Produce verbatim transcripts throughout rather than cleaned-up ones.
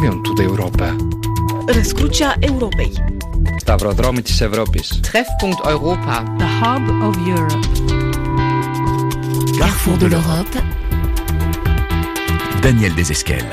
Triumphul Europa. Răscrucea Europei. Stavrodromy της Ευρώπης. Treffpunkt Europa. The Hub of Europe. Carrefour de l'Europe. Daniel Desesquelles.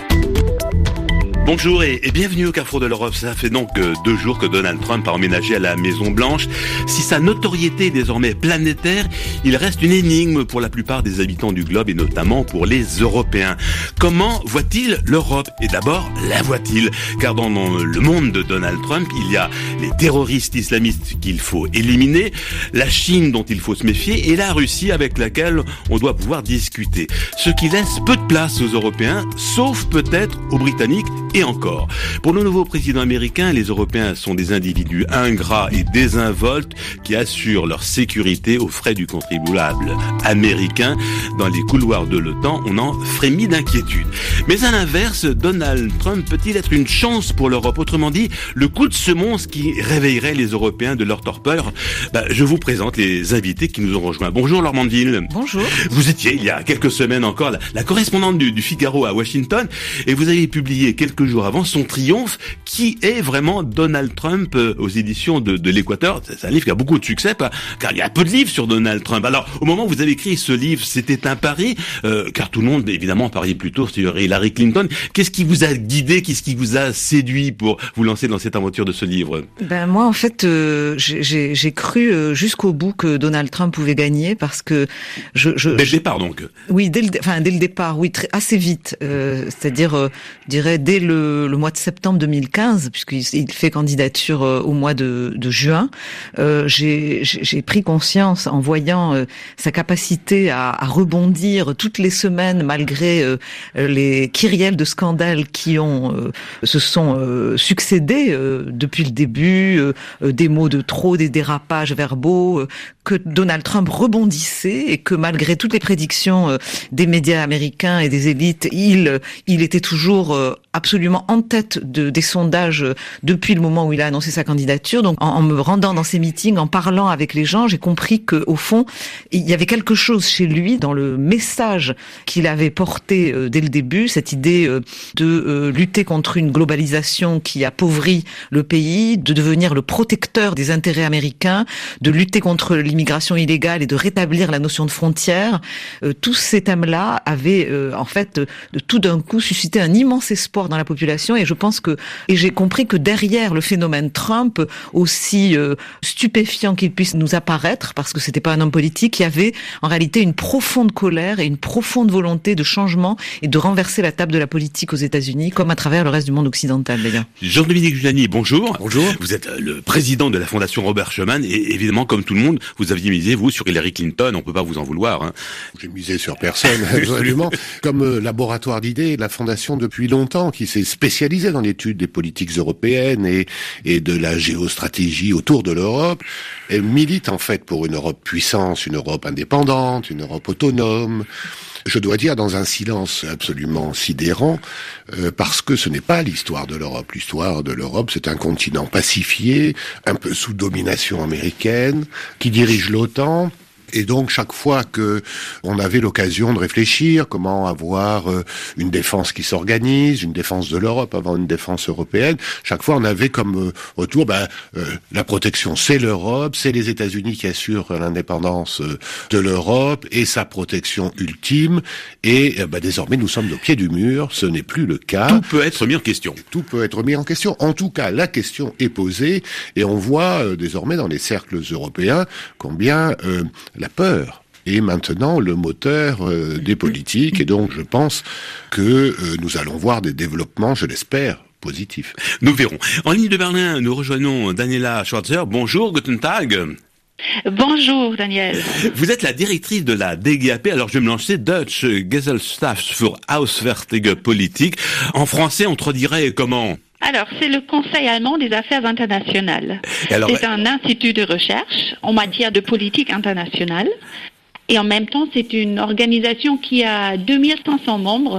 Bonjour et, et bienvenue au Carrefour de l'Europe. Ça fait donc euh, deux jours que Donald Trump a emménagé à la Maison Blanche. Si sa notoriété est désormais planétaire, il reste une énigme pour la plupart des habitants du globe et notamment pour les Européens. Comment voit-il l'Europe? Et d'abord, la voit-il? Car dans le monde de Donald Trump, il y a les terroristes islamistes qu'il faut éliminer, la Chine dont il faut se méfier et la Russie avec laquelle on doit pouvoir discuter. Ce qui laisse peu de place aux Européens, sauf peut-être aux Britanniques. Et encore, pour le nouveau président américain, les Européens sont des individus ingrats et désinvoltes qui assurent leur sécurité aux frais du contribuable américain. Dans les couloirs de l'OTAN, on en frémit d'inquiétude. Mais à l'inverse, Donald Trump peut-il être une chance pour l'Europe? Autrement dit, le coup de semonce qui réveillerait les Européens de leur torpeur. Bah, je vous présente les invités qui nous ont rejoints. Bonjour Laure Mandeville. Bonjour. Vous étiez, il y a quelques semaines encore, la, la correspondante du, du Figaro à Washington, et vous avez publié quelques jours avant son triomphe, qui est vraiment Donald Trump euh, aux éditions de, de l'Équateur. C'est un livre qui a beaucoup de succès, pas, car il y a peu de livres sur Donald Trump. Alors, au moment où vous avez écrit ce livre, c'était un pari, euh, car tout le monde, évidemment, pariait plutôt sur Hillary Clinton. Qu'est-ce qui vous a guidé, qu'est-ce qui vous a séduit pour vous lancer dans cette aventure de ce livre? Ben moi, en fait, euh, j'ai, j'ai cru euh, jusqu'au bout que Donald Trump pouvait gagner, parce que je... je dès le départ, donc. Oui, dès le, enfin, dès le départ, oui, très, assez vite. Euh, c'est-à-dire, euh, je dirais, dès le, le mois de septembre deux mille quinze, puisqu'il il fait candidature euh, au mois de, de juin, euh, j'ai, j'ai pris conscience en voyant euh, sa capacité à, à rebondir toutes les semaines malgré euh, les kyrielles de scandales qui ont euh, se sont euh, succédés euh, depuis le début, euh, des mots de trop, des dérapages verbaux, euh, que Donald Trump rebondissait et que malgré toutes les prédictions euh, des médias américains et des élites, il il était toujours euh, absolument en tête de, des sondages depuis le moment où il a annoncé sa candidature. Donc, en, en me rendant dans ces meetings, en parlant avec les gens, j'ai compris que, au fond, il y avait quelque chose chez lui dans le message qu'il avait porté euh, dès le début, cette idée euh, de euh, lutter contre une globalisation qui appauvrit le pays, de devenir le protecteur des intérêts américains, de lutter contre l'immigration illégale et de rétablir la notion de frontière. Euh, tous ces thèmes-là avaient, euh, en fait, de, de tout d'un coup suscité un immense espoir dans la population, et je pense que et j'ai compris que derrière le phénomène Trump, aussi euh, stupéfiant qu'il puisse nous apparaître, parce que c'était pas un homme politique, il y avait en réalité une profonde colère et une profonde volonté de changement et de renverser la table de la politique aux États-Unis, comme à travers le reste du monde occidental d'ailleurs. Jean-Dominique Giuliani, bonjour. Bonjour. Vous êtes le président de la Fondation Robert Schuman et évidemment, comme tout le monde, vous aviez misé, vous, sur Hillary Clinton. On peut pas vous en vouloir. Hein. J'ai misé sur personne, absolument. Comme euh, laboratoire d'idées, la Fondation depuis longtemps, qui s'est spécialisée dans l'étude des politiques européennes et, et de la géostratégie autour de l'Europe, elle milite en fait pour une Europe puissance, une Europe indépendante, une Europe autonome. Je dois dire dans un silence absolument sidérant, euh, parce que ce n'est pas l'histoire de l'Europe. L'histoire de l'Europe, c'est un continent pacifié, un peu sous domination américaine, qui dirige l'OTAN. Et donc, chaque fois que on avait l'occasion de réfléchir comment avoir euh, une défense qui s'organise, une défense de l'Europe avant une défense européenne, chaque fois on avait comme euh, retour, bah, euh, la protection c'est l'Europe, c'est les États-Unis qui assurent l'indépendance euh, de l'Europe et sa protection ultime. Et euh, bah, désormais, nous sommes au pied du mur. Ce n'est plus le cas. Tout peut être mis en question. Tout peut être mis en question. En tout cas, la question est posée, et on voit euh, désormais dans les cercles européens combien euh, la peur est maintenant le moteur euh, des politiques, et donc je pense que euh, nous allons voir des développements, je l'espère, positifs. Nous verrons. En ligne de Berlin, nous rejoignons Daniela Schwarzer. Bonjour, guten Tag. Bonjour Daniel. Vous êtes la directrice de la D G A P, alors je vais me lancer, Deutsche Gesellschaft für Auswärtige Politik. En français, on traduirait comment ? Alors, c'est le Conseil allemand des affaires internationales. Alors, c'est un institut de recherche en matière de politique internationale. Et en même temps, c'est une organisation qui a deux mille cinq cents membres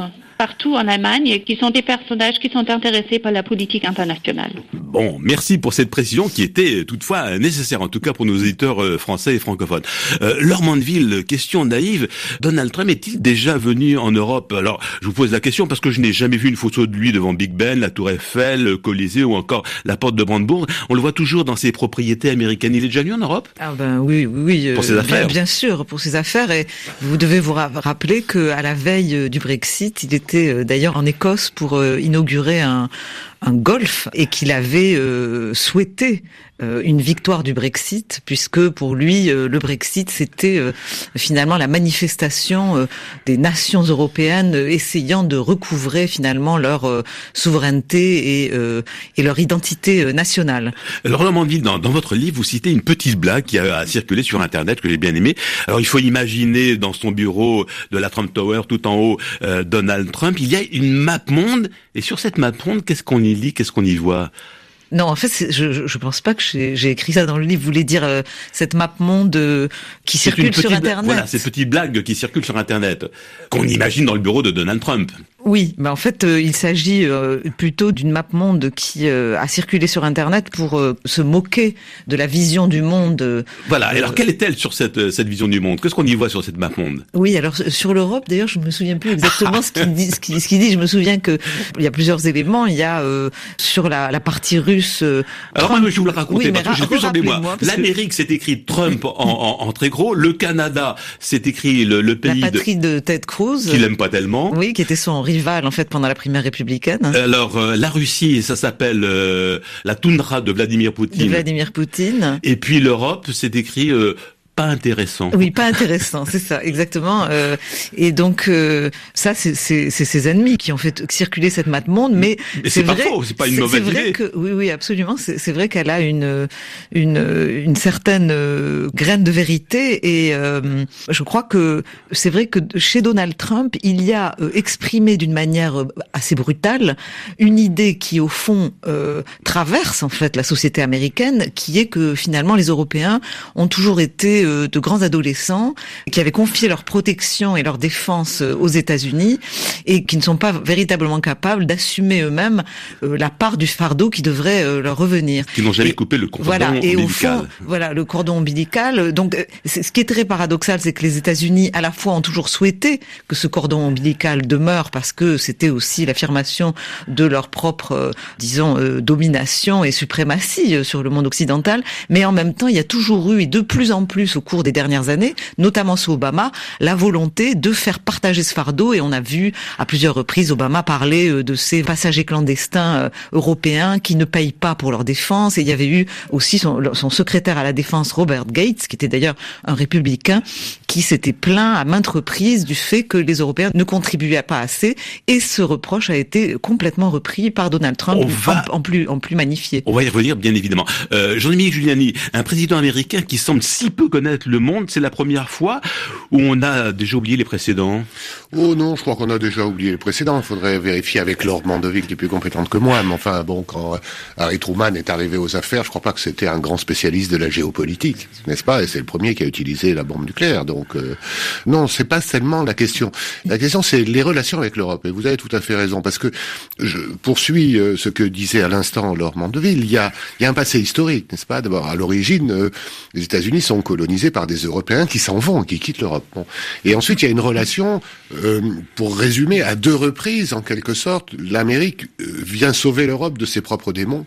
partout en Allemagne et qui sont des personnages qui sont intéressés par la politique internationale. Bon, merci pour cette précision qui était toutefois nécessaire, en tout cas pour nos auditeurs français et francophones. Euh, Laure Mandeville, question naïve, Donald Trump est-il déjà venu en Europe? Alors, je vous pose la question parce que je n'ai jamais vu une photo de lui devant Big Ben, la Tour Eiffel, le Colisée ou encore la porte de Brandebourg. On le voit toujours dans ses propriétés américaines. Il est déjà venu en Europe? Ah ben oui, oui, oui. Pour ses affaires. Bien, bien sûr, pour ses affaires. Et vous devez vous ra- rappeler que à la veille du Brexit, il était d'ailleurs en Écosse pour euh, inaugurer un, un golf et qu'il avait euh, souhaité euh, une victoire du Brexit, puisque pour lui, euh, le Brexit, c'était euh, finalement la manifestation euh, des nations européennes euh, essayant de recouvrer finalement leur euh, souveraineté et, euh, et leur identité euh, nationale. Alors, Laure Mandeville, dans, dans votre livre, vous citez une petite blague qui a, a circulé sur Internet, que j'ai bien aimé. Alors, il faut imaginer dans son bureau de la Trump Tower, tout en haut, euh, Donald Trump, il y a une map monde, et sur cette map monde, qu'est-ce qu'on y lit, qu'est-ce qu'on y voit? Non, en fait, c'est, je je pense pas que j'ai, j'ai écrit ça dans le livre. Vous voulez dire euh, cette map monde euh, qui c'est circule sur Internet. Bla- voilà, ces petites blagues qui circulent sur Internet, qu'on imagine dans le bureau de Donald Trump. Oui, mais en fait, euh, il s'agit euh, plutôt d'une map monde qui euh, a circulé sur Internet pour euh, se moquer de la vision du monde. Euh, voilà. Alors, quelle est-elle sur cette cette vision du monde? Qu'est-ce qu'on y voit sur cette map monde? Oui, alors sur l'Europe, d'ailleurs, je me souviens plus exactement ce qu'il dit. Ce qu'il, ce qu'il dit, je me souviens que il y a plusieurs éléments. Il y a euh, sur la, la partie russe. Euh, alors Trump... moi, je vais vous le raconter oui, parce que j'ai plus en mémoire. L'Amérique, que... c'est écrit Trump en, en, en très gros. Le Canada, c'est écrit le, le pays la patrie de... de Ted Cruz, qu'il aime pas tellement. Oui, qui était son rival en fait pendant la primaire républicaine. Alors euh, la Russie, ça s'appelle euh, la toundra de Vladimir Poutine. De Vladimir Poutine. Et puis l'Europe, c'est écrit euh, pas intéressant. Oui, pas intéressant, c'est ça, exactement. Euh, et donc euh, ça, c'est, c'est, c'est ses ennemis qui ont fait circuler cette map monde, mais, mais c'est, c'est pas vrai, faux, c'est pas une mauvaise c'est vrai idée. Que, oui, oui, absolument. C'est, c'est vrai qu'elle a une une une certaine euh, graine de vérité, et euh, je crois que c'est vrai que chez Donald Trump, il y a euh, exprimé d'une manière assez brutale une idée qui, au fond, euh, traverse en fait la société américaine, qui est que finalement les Européens ont toujours été de grands adolescents qui avaient confié leur protection et leur défense aux États-Unis et qui ne sont pas véritablement capables d'assumer eux-mêmes la part du fardeau qui devrait leur revenir. Qui n'ont jamais et, coupé le cordon voilà, ombilical. Et au fond, voilà, le cordon ombilical. Donc, c'est, ce qui est très paradoxal, c'est que les États-Unis, à la fois, ont toujours souhaité que ce cordon ombilical demeure parce que c'était aussi l'affirmation de leur propre, euh, disons, euh, domination et suprématie sur le monde occidental. Mais en même temps, il y a toujours eu, et de plus en plus au cours des dernières années, notamment sous Obama, la volonté de faire partager ce fardeau. Et on a vu à plusieurs reprises Obama parler de ces passagers clandestins européens qui ne payent pas pour leur défense. Et il y avait eu aussi son, son secrétaire à la défense, Robert Gates, qui était d'ailleurs un républicain, qui s'était plaint à maintes reprises du fait que les Européens ne contribuaient pas assez. Et ce reproche a été complètement repris par Donald Trump, va... en, en plus en plus magnifié. On va y revenir, bien évidemment. Euh, Jean-Dominique Giuliani, un président américain qui semble si peu connaître le monde, c'est la première fois où on a déjà oublié les précédents? Oh non, je crois qu'on a déjà oublié les précédents. Il faudrait vérifier avec Laure Mandeville, qui est plus compétente que moi. Mais enfin, bon, quand Harry Truman est arrivé aux affaires, je crois pas que c'était un grand spécialiste de la géopolitique, n'est-ce pas? Et c'est le premier qui a utilisé la bombe nucléaire. Donc, euh, non, c'est pas seulement la question. La question, c'est les relations avec l'Europe. Et vous avez tout à fait raison, parce que je poursuis euh, ce que disait à l'instant Laure Mandeville. Il y a, il y a un passé historique, n'est-ce pas? D'abord, à l'origine, euh, les États-Unis sont colonisés par des Européens qui s'en vont, qui quittent l'Europe. Bon. Et ensuite, il y a une relation, euh, pour résumer, à deux reprises, en quelque sorte, l'Amérique euh, vient sauver l'Europe de ses propres démons,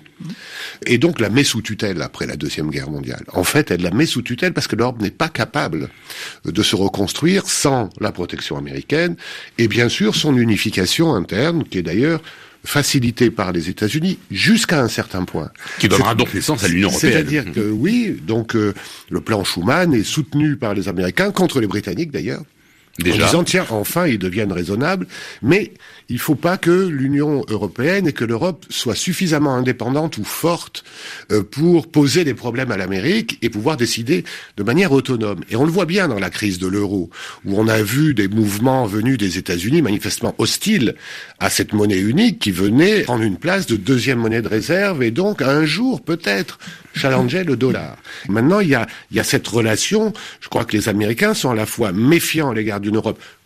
et donc la met sous tutelle après la Deuxième Guerre mondiale. En fait, elle la met sous tutelle parce que l'Europe n'est pas capable de se reconstruire sans la protection américaine, et bien sûr son unification interne, qui est d'ailleurs facilité par les États-Unis jusqu'à un certain point. Qui donnera c'est, donc naissance à l'Union européenne. C'est-à-dire que oui, donc euh, le plan Schuman est soutenu par les Américains, contre les Britanniques d'ailleurs, déjà. En disant, tiens, enfin, ils deviennent raisonnables, mais il faut pas que l'Union européenne et que l'Europe soient suffisamment indépendantes ou fortes euh, pour poser des problèmes à l'Amérique et pouvoir décider de manière autonome. Et on le voit bien dans la crise de l'euro, où on a vu des mouvements venus des États-Unis manifestement hostiles à cette monnaie unique qui venait prendre une place de deuxième monnaie de réserve et donc un jour peut-être challenger le dollar. Maintenant, il y a, il y a cette relation. Je crois que les Américains sont à la fois méfiants à l'égard d'une Europe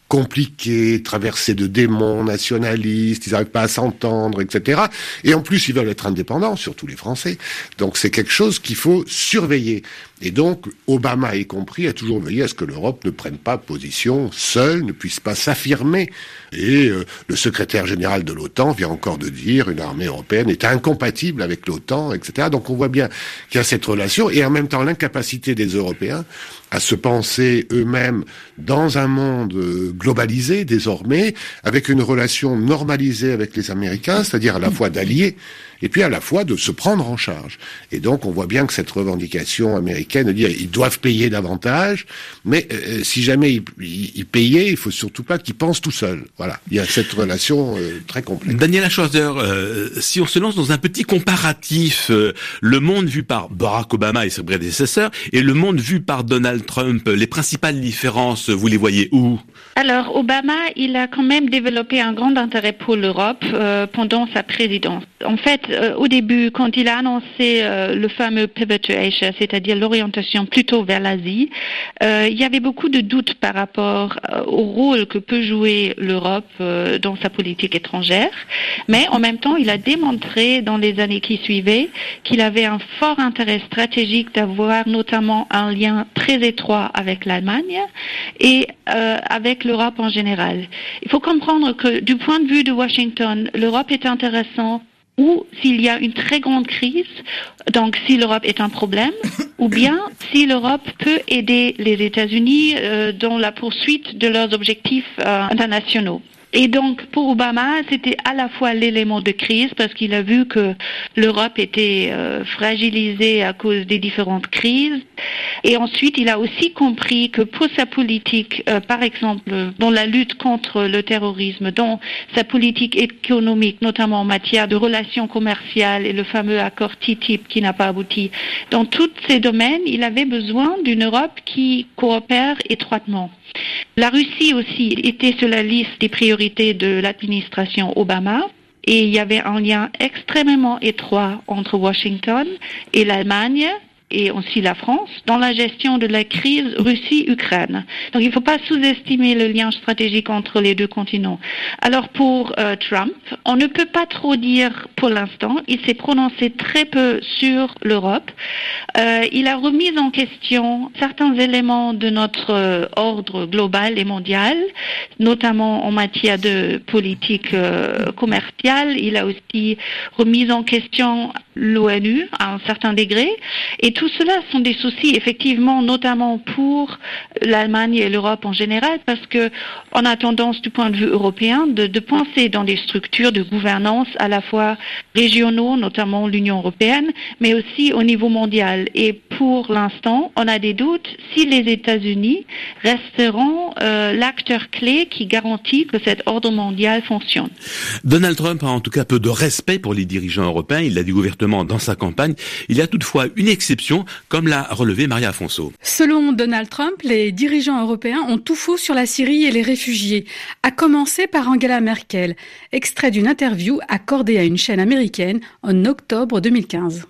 compliqué, traversé de démons nationalistes, ils n'arrivent pas à s'entendre, et cetera. Et en plus, ils veulent être indépendants, surtout les Français. Donc c'est quelque chose qu'il faut surveiller. Et donc, Obama y compris a toujours veillé à ce que l'Europe ne prenne pas position seule, ne puisse pas s'affirmer. Et euh, le secrétaire général de l'OTAN vient encore de dire une armée européenne est incompatible avec l'OTAN, et cetera. Donc on voit bien qu'il y a cette relation et en même temps l'incapacité des Européens à se penser eux-mêmes dans un monde globalisé désormais, avec une relation normalisée avec les Américains, c'est-à-dire à la fois d'alliés, et puis à la fois de se prendre en charge. Et donc on voit bien que cette revendication américaine de dire ils doivent payer davantage, mais euh, si jamais ils, ils, ils payaient, il faut surtout pas qu'ils pensent tout seuls. Voilà, il y a cette relation euh, très complexe. Daniela Schwarzer, euh, si on se lance dans un petit comparatif, euh, le monde vu par Barack Obama et ses prédécesseurs, et le monde vu par Donald Trump, les principales différences, vous les voyez où? Alors, Obama, il a quand même développé un grand intérêt pour l'Europe euh, pendant sa présidence. En fait, euh, au début, quand il a annoncé euh, le fameux Pivot to Asia, c'est-à-dire l'orientation plutôt vers l'Asie, euh, il y avait beaucoup de doutes par rapport euh, au rôle que peut jouer l'Europe euh, dans sa politique étrangère. Mais en même temps, il a démontré dans les années qui suivaient qu'il avait un fort intérêt stratégique d'avoir notamment un lien très étroit avec l'Allemagne et euh, avec l'Europe en général. Il faut comprendre que du point de vue de Washington, l'Europe est intéressante ou s'il y a une très grande crise, donc si l'Europe est un problème, ou bien si l'Europe peut aider les États-Unis euh, dans la poursuite de leurs objectifs euh, internationaux. Et donc, pour Obama, c'était à la fois l'élément de crise, parce qu'il a vu que l'Europe était euh, fragilisée à cause des différentes crises. Et ensuite, il a aussi compris que pour sa politique, euh, par exemple, dans la lutte contre le terrorisme, dans sa politique économique, notamment en matière de relations commerciales et le fameux accord T T I P qui n'a pas abouti, dans tous ces domaines, il avait besoin d'une Europe qui coopère étroitement. La Russie aussi était sur la liste des priorités de l'administration Obama et il y avait un lien extrêmement étroit entre Washington et l'Allemagne et aussi la France dans la gestion de la crise Russie-Ukraine. Donc il ne faut pas sous-estimer le lien stratégique entre les deux continents. Alors pour euh, Trump, on ne peut pas trop dire pour l'instant. Il s'est prononcé très peu sur l'Europe. Euh, il a remis en question certains éléments de notre euh, ordre global et mondial, notamment en matière de politique euh, commerciale. Il a aussi remis en question l'ONU à un certain degré. Et tout cela sont des soucis, effectivement, notamment pour l'Allemagne et l'Europe en général, parce que on a tendance, du point de vue européen, de, de penser dans des structures de gouvernance à la fois régionaux, notamment l'Union européenne, mais aussi au niveau mondial. Et pour l'instant, on a des doutes si les États-Unis resteront euh, l'acteur clé qui garantit que cet ordre mondial fonctionne. Donald Trump a en tout cas peu de respect pour les dirigeants européens. Il l'a dit ouvertement dans sa campagne. Il y a toutefois une exception, comme l'a relevé Maria Afonso. Selon Donald Trump, les dirigeants européens ont tout faux sur la Syrie et les réfugiés, à commencer par Angela Merkel, extrait d'une interview accordée à une chaîne américaine en octobre deux mille quinze.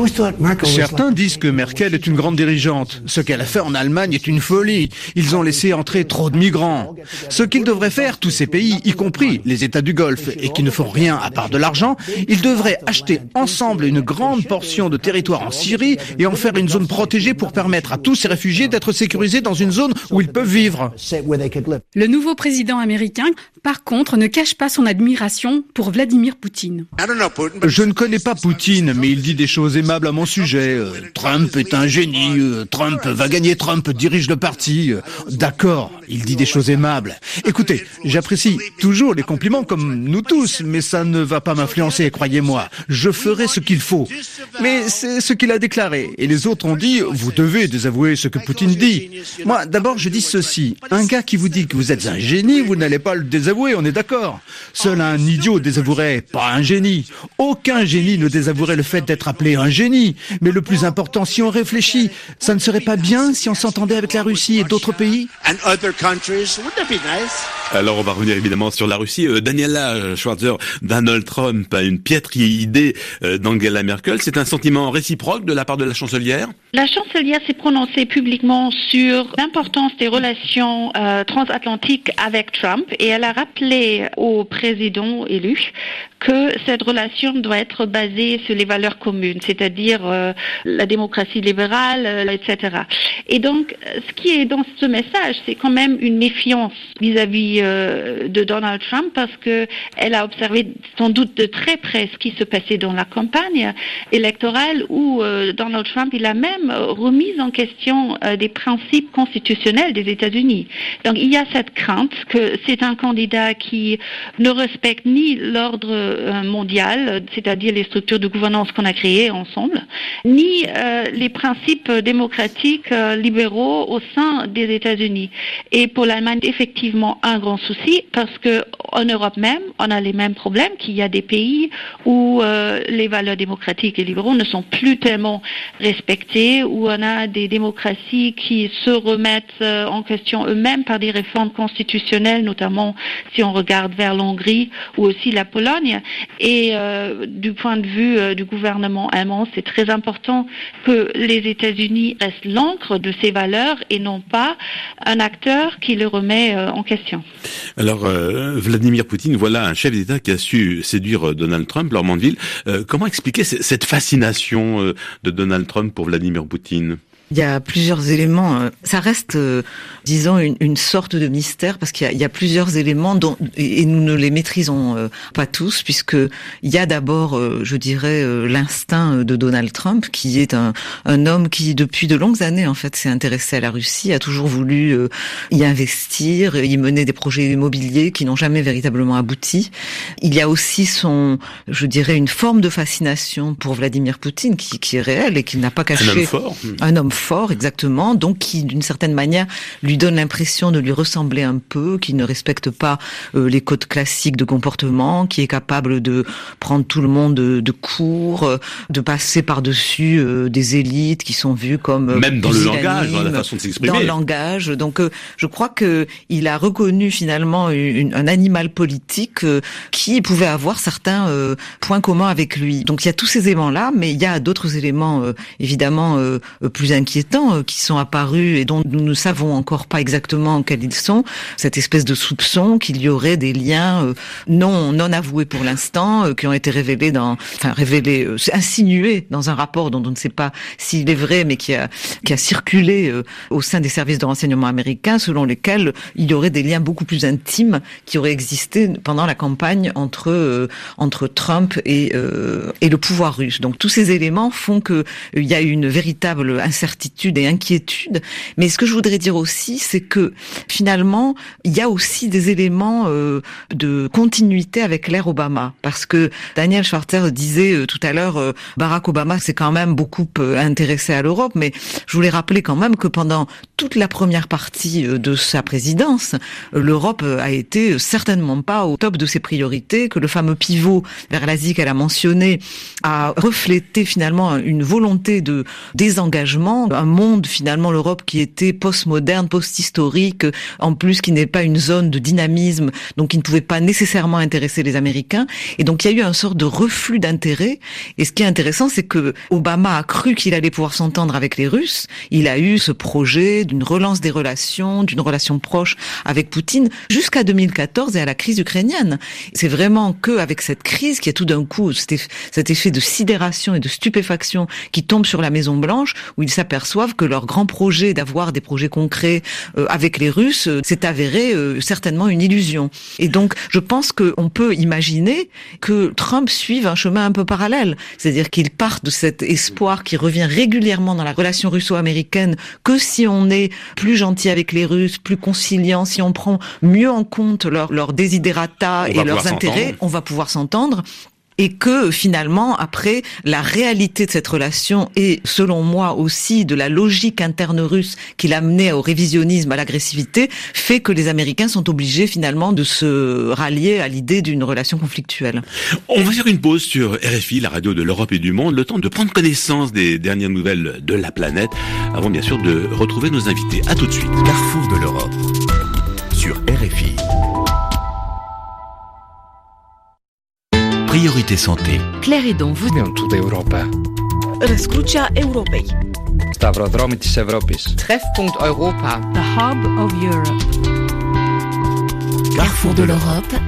Certains disent que Merkel est une grande dirigeante. Ce qu'elle a fait en Allemagne est une folie. Ils ont laissé entrer trop de migrants. Ce qu'ils devraient faire, tous ces pays, y compris les États du Golfe, et qui ne font rien à part de l'argent, ils devraient acheter ensemble une grande portion de territoire en Syrie et en faire une zone protégée pour permettre à tous ces réfugiés d'être sécurisés dans une zone où ils peuvent vivre. Le nouveau président américain, par contre, ne cache pas son admiration pour Vladimir Poutine. Je ne connais pas Poutine, mais il dit des choses aimables à mon sujet. Euh, Trump est un génie, euh, Trump va gagner, Trump dirige le parti. Euh, d'accord, il dit des choses aimables. Écoutez, j'apprécie toujours les compliments comme nous tous, mais ça ne va pas m'influencer, croyez-moi. Je ferai ce qu'il faut. Mais c'est ce qu'il a déclaré. Et les autres ont dit, vous devez désavouer ce que Poutine dit. Moi, d'abord, je dis ceci. Un gars qui vous dit que vous êtes un génie, vous n'allez pas le désavouer, on est d'accord. Seul un idiot désavouerait, pas un génie. Aucun génie ne désavouerait le fait d'être appelé un génie. Mais le plus important, si on réfléchit, ça ne serait pas bien si on s'entendait avec la Russie et d'autres pays ? countries. Wouldn't that be nice? Alors on va revenir évidemment sur la Russie. Euh, Daniela Schwarzer, Donald Trump a une piètre idée euh, d'Angela Merkel. C'est un sentiment réciproque de la part de la chancelière? La chancelière s'est prononcée publiquement sur l'importance des relations euh, transatlantiques avec Trump et elle a rappelé au président élu que cette relation doit être basée sur les valeurs communes, c'est-à-dire euh, la démocratie libérale, euh, et cetera. Et donc, ce qui est dans ce message, c'est quand même une méfiance vis-à-vis euh, de Donald Trump parce que elle a observé sans doute de très près ce qui se passait dans la campagne électorale où euh, Donald Trump, il a même remis en question euh, des principes constitutionnels des États-Unis. Donc, il y a cette crainte que c'est un candidat qui ne respecte ni l'ordre mondial, c'est-à-dire les structures de gouvernance qu'on a créées ensemble, ni euh, les principes démocratiques euh, libéraux au sein des États-Unis. Et pour l'Allemagne, effectivement, un grand souci, parce que en Europe même, on a les mêmes problèmes, qu'il y a des pays où euh, les valeurs démocratiques et libéraux ne sont plus tellement respectées, où on a des démocraties qui se remettent euh, en question eux-mêmes par des réformes constitutionnelles, notamment si on regarde vers l'Hongrie ou aussi la Pologne. Et euh, du point de vue euh, du gouvernement allemand, c'est très important que les États-Unis restent l'encre de ces valeurs et non pas un acteur qui le remet euh, en question. Alors, euh, Vladimir Poutine, voilà un chef d'État qui a su séduire Donald Trump, Laure Mandeville. Euh, comment expliquer c- cette fascination euh, de Donald Trump pour Vladimir Poutine ? Il y a plusieurs éléments. Ça reste, euh, disons, une, une sorte de mystère parce qu'il y a, il y a plusieurs éléments dont, et nous ne les maîtrisons euh, pas tous, puisque il y a d'abord, euh, je dirais, euh, l'instinct de Donald Trump, qui est un, un homme qui, depuis de longues années, en fait, s'est intéressé à la Russie, a toujours voulu euh, y investir, y mener des projets immobiliers qui n'ont jamais véritablement abouti. Il y a aussi son, je dirais, une forme de fascination pour Vladimir Poutine qui, qui est réelle et qu'il n'a pas caché. Un homme fort. Un homme fort, exactement, donc qui, d'une certaine manière, lui donne l'impression de lui ressembler un peu, qui ne respecte pas euh, les codes classiques de comportement, qui est capable de prendre tout le monde de, de court, euh, de passer par-dessus euh, des élites qui sont vues comme euh, même dans le langage, dans la façon de s'exprimer. Dans le langage, donc euh, je crois que il a reconnu finalement une, un animal politique euh, qui pouvait avoir certains euh, points communs avec lui. Donc il y a tous ces éléments-là, mais il y a d'autres éléments euh, évidemment euh, plus inquiétants qui sont apparus et dont nous ne savons encore pas exactement quels ils sont. Cette espèce de soupçon qu'il y aurait des liens euh, non non avoués pour l'instant, euh, qui ont été révélés dans, enfin révélés, euh, insinués dans un rapport dont on ne sait pas s'il est vrai, mais qui a qui a circulé euh, au sein des services de renseignement américains, selon lesquels il y aurait des liens beaucoup plus intimes qui auraient existé pendant la campagne entre euh, entre Trump et euh, et le pouvoir russe. Donc tous ces éléments font que euh, il y a une véritable incertitude et inquiétude. Mais ce que je voudrais dire aussi, c'est que finalement, il y a aussi des éléments euh, de continuité avec l'ère Obama. Parce que Daniel Schwarzer disait euh, tout à l'heure, euh, Barack Obama s'est quand même beaucoup euh, intéressé à l'Europe, mais je voulais rappeler quand même que pendant toute la première partie euh, de sa présidence, euh, l'Europe euh, a été certainement pas au top de ses priorités, que le fameux pivot vers l'Asie qu'elle a mentionné a reflété finalement une volonté de désengagement, un monde finalement, l'Europe qui était post-moderne, post-historique, en plus qui n'est pas une zone de dynamisme, donc qui ne pouvait pas nécessairement intéresser les Américains. Et donc il y a eu un sort de reflux d'intérêt. Et ce qui est intéressant, c'est que Obama a cru qu'il allait pouvoir s'entendre avec les Russes. Il a eu ce projet d'une relance des relations, d'une relation proche avec Poutine, jusqu'à deux mille quatorze et à la crise ukrainienne. C'est vraiment que avec cette crise qui est tout d'un coup cet effet de sidération et de stupéfaction qui tombe sur la Maison Blanche, où il s'aperçoivent que leur grand projet d'avoir des projets concrets euh, avec les Russes euh, s'est avéré euh, certainement une illusion. Et donc, je pense qu'on peut imaginer que Trump suive un chemin un peu parallèle. C'est-à-dire qu'il part de cet espoir qui revient régulièrement dans la relation russo-américaine que si on est plus gentil avec les Russes, plus conciliant, si on prend mieux en compte leurs leur desiderata et leurs intérêts, on va pouvoir s'entendre. Et que finalement, après, la réalité de cette relation et, selon moi aussi, de la logique interne russe qui l'a mené au révisionnisme, à l'agressivité, fait que les Américains sont obligés finalement de se rallier à l'idée d'une relation conflictuelle. On va faire une pause sur R F I, la radio de l'Europe et du monde, le temps de prendre connaissance des dernières nouvelles de la planète, avant bien sûr de retrouver nos invités. À tout de suite. Carrefour de l'Europe. Priorité santé. Claire Edon vous... În toată Europa. Răscrucea Europei. Stavrodromii της Ευρώπης. Treffpunkt Europa. The Hub of Europe. Carrefour de l'Europe.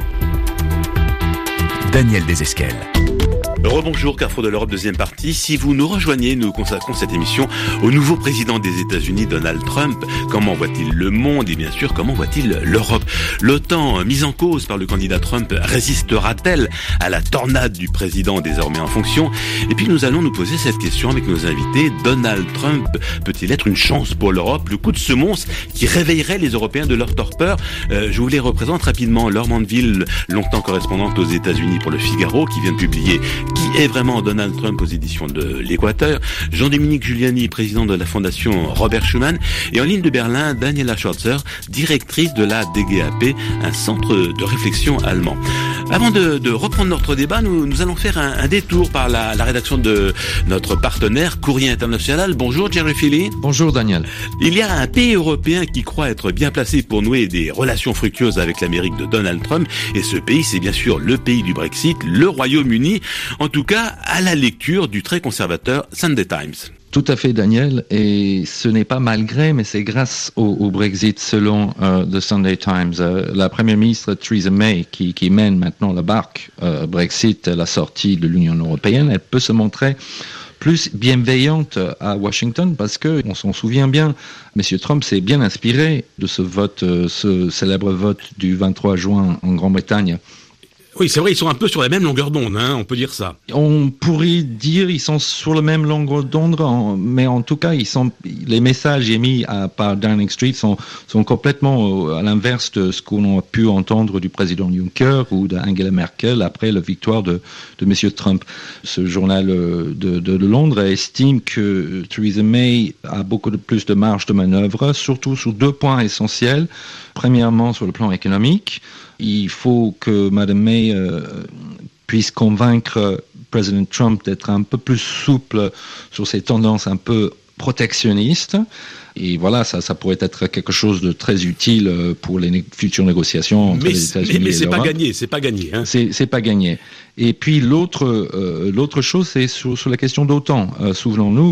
Daniel Desesquelles. Rebonjour, Carrefour de l'Europe, deuxième partie. Si vous nous rejoignez, nous consacrons cette émission au nouveau président des États-Unis, Donald Trump. Comment voit-il le monde et bien sûr, comment voit-il l'Europe? L'OTAN, mise en cause par le candidat Trump, résistera-t-elle à la tornade du président désormais en fonction? Et puis nous allons nous poser cette question avec nos invités. Donald Trump peut-il être une chance pour l'Europe? Le coup de semonce qui réveillerait les Européens de leur torpeur? euh, Je vous les représente rapidement. Laure Mandeville, longtemps correspondante aux États-Unis pour le Figaro, qui vient de publier Qui est vraiment Donald Trump aux éditions de l'Équateur. Jean-Dominique Giuliani, président de la fondation Robert Schuman. Et en ligne de Berlin, Daniela Schwarzer, directrice de la D G A P, un centre de réflexion allemand. Avant de, de reprendre notre débat, nous, nous allons faire un, un détour par la, la rédaction de notre partenaire Courrier International. Bonjour Jerry Philly. Bonjour Daniel. Il y a un pays européen qui croit être bien placé pour nouer des relations fructueuses avec l'Amérique de Donald Trump. Et ce pays, c'est bien sûr le pays du Brexit, le Royaume-Uni. En tout cas, à la lecture du très conservateur Sunday Times. Tout à fait, Daniel. Et ce n'est pas malgré, mais c'est grâce au, au Brexit, selon euh, The Sunday Times. Euh, la première ministre Theresa May, qui, qui mène maintenant la barque euh, Brexit à la sortie de l'Union européenne, elle peut se montrer plus bienveillante à Washington parce que, on s'en souvient bien, M. Trump s'est bien inspiré de ce vote, euh, ce célèbre vote du vingt-trois juin en Grande-Bretagne. Oui, c'est vrai, ils sont un peu sur la même longueur d'onde, hein, on peut dire ça. On pourrait dire ils sont sur la même longueur d'onde, mais en tout cas, ils sont, les messages émis à, par Downing Street sont, sont complètement à l'inverse de ce qu'on a pu entendre du président Juncker ou d'Angela Merkel après la victoire de, de M. Trump. Ce journal de, de, de Londres estime que Theresa May a beaucoup de plus de marge de manœuvre, surtout sur deux points essentiels. Premièrement, sur le plan économique, il faut que Mme May euh, puisse convaincre Président Trump d'être un peu plus souple sur ses tendances un peu protectionnistes. Et voilà, ça, ça pourrait être quelque chose de très utile pour les né- futures négociations entre mais, les États-Unis mais, mais et c'est l'Europe. pas gagné, c'est pas gagné. Hein. C'est, c'est pas gagné. Et puis l'autre, euh, l'autre chose, c'est sur, sur la question d'OTAN. Euh, souvenons-nous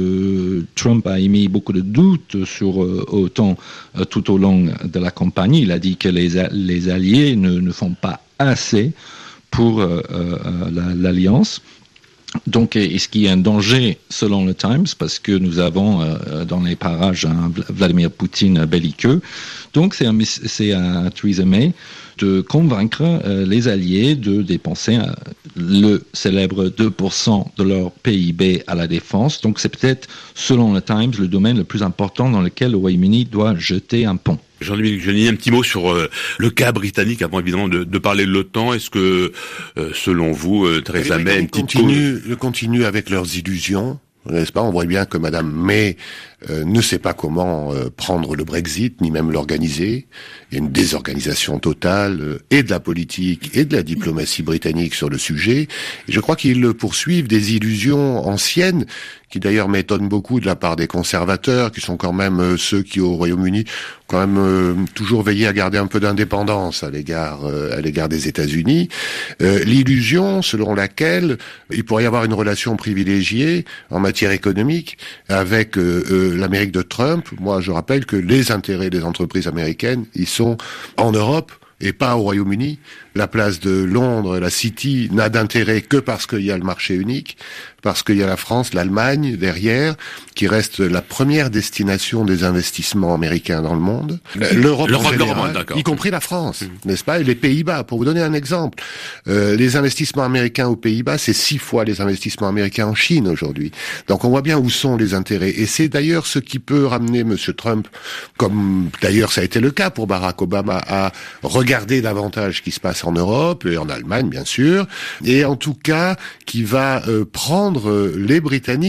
que Trump a émis beaucoup de doutes sur euh, OTAN euh, tout au long de la campagne. Il a dit que les, les alliés ne, ne font pas assez pour euh, euh, la, l'alliance. Donc, est-ce qu'il y a un danger selon le Times, parce que nous avons euh, dans les parages un Vladimir Poutine belliqueux. Donc, c'est, un, c'est à Theresa May de convaincre euh, les alliés de dépenser euh, le célèbre deux pour cent de leur P I B à la défense. Donc, c'est peut-être, selon le Times, le domaine le plus important dans lequel le Royaume-Uni doit jeter un pont. Jean-Louis, je dis un petit mot sur euh, le cas britannique avant évidemment de, de parler de l'OTAN. Est-ce que, euh, selon vous, euh, Theresa May, une petite continue, cause... continue avec leurs illusions, n'est-ce pas? On voit bien que Mme May euh, ne sait pas comment euh, prendre le Brexit, ni même l'organiser. Il y a une désorganisation totale euh, et de la politique et de la diplomatie britannique sur le sujet. Et je crois qu'ils poursuivent des illusions anciennes qui d'ailleurs m'étonnent beaucoup de la part des conservateurs, qui sont quand même euh, ceux qui, au Royaume-Uni, quand même euh, toujours veillé à garder un peu d'indépendance à l'égard euh, à l'égard des États-Unis. Euh, l'illusion selon laquelle il pourrait y avoir une relation privilégiée en matière économique avec euh, euh, l'Amérique de Trump. Moi, je rappelle que les intérêts des entreprises américaines, ils sont en Europe et pas au Royaume-Uni. La place de Londres, la City, n'a d'intérêt que parce qu'il y a le marché unique, parce qu'il y a la France, l'Allemagne derrière, qui reste la première destination des investissements américains dans le monde. L'Europe, L'Europe en général, Europe, d'accord. y compris la France, mmh. n'est-ce pas, et les Pays-Bas. Pour vous donner un exemple, euh, les investissements américains aux Pays-Bas, c'est six fois les investissements américains en Chine aujourd'hui. Donc on voit bien où sont les intérêts. Et c'est d'ailleurs ce qui peut ramener M. Trump, comme d'ailleurs ça a été le cas pour Barack Obama, à regarder davantage ce qui se passe en Europe et en Allemagne, bien sûr, et en tout cas qui va euh, prendre euh, les Britanniques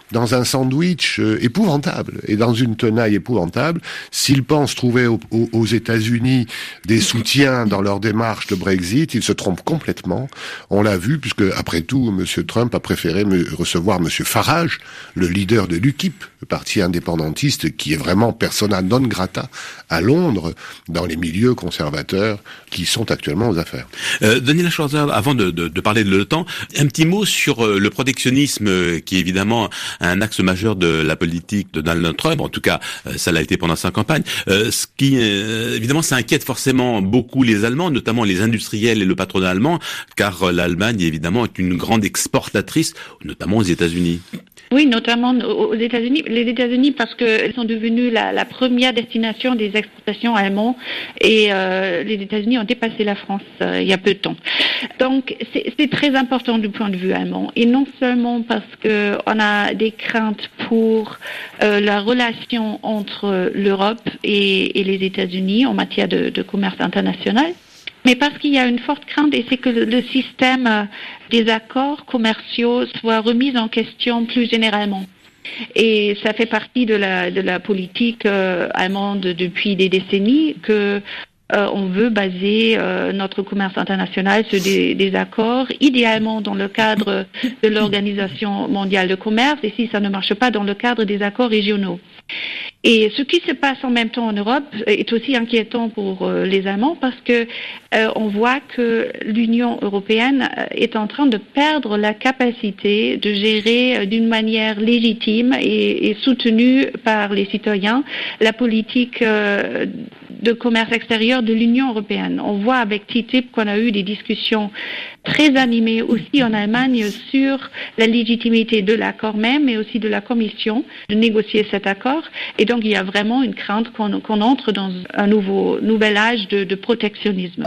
dans un sandwich euh, épouvantable et dans une tenaille épouvantable. S'ils pensent trouver au, au, aux États-Unis des soutiens dans leur démarche de Brexit, ils se trompent complètement. On l'a vu, puisque après tout, M. Trump a préféré me recevoir M. Farage, le leader de l'U K I P, le parti indépendantiste, qui est vraiment persona non grata à Londres, dans les milieux conservateurs qui sont actuellement aux affaires. Euh, Daniela Schwarzer, avant de, de, de parler de l'OTAN, un petit mot sur euh, le protectionnisme, euh, qui est évidemment un axe majeur de la politique de Donald Trump. En tout cas, euh, ça l'a été pendant sa campagne. Euh, ce qui, euh, évidemment, ça inquiète forcément beaucoup les Allemands, notamment les industriels et le patronat allemand, car euh, l'Allemagne, évidemment, est une grande exportatrice, notamment aux États-Unis. Oui, notamment aux États-Unis. Les États-Unis, parce qu'elles sont devenues la, la première destination des exportations allemandes, et euh, les États-Unis ont dépassé la France euh, il y a peu de temps. Donc, c'est, c'est très important du point de vue allemand, et non seulement parce que on a des craintes pour euh, la relation entre l'Europe et, et les États-Unis en matière de, de commerce international, mais parce qu'il y a une forte crainte, et c'est que le système des accords commerciaux soit remis en question plus généralement. Et ça fait partie de la, de la politique euh, allemande depuis des décennies que euh, on veut baser euh, notre commerce international sur des, des accords, idéalement dans le cadre de l'Organisation mondiale de commerce, et si ça ne marche pas, dans le cadre des accords régionaux. Et ce qui se passe en même temps en Europe est aussi inquiétant pour euh, les Allemands, parce que euh, on voit que l'Union européenne est en train de perdre la capacité de gérer euh, d'une manière légitime et, et soutenue par les citoyens la politique euh, de commerce extérieur de l'Union européenne. On voit avec T T I P qu'on a eu des discussions très animées aussi en Allemagne sur la légitimité de l'accord même, mais aussi de la Commission de négocier cet accord. Et donc il y a vraiment une crainte qu'on, qu'on entre dans un nouveau, nouvel âge de, de protectionnisme.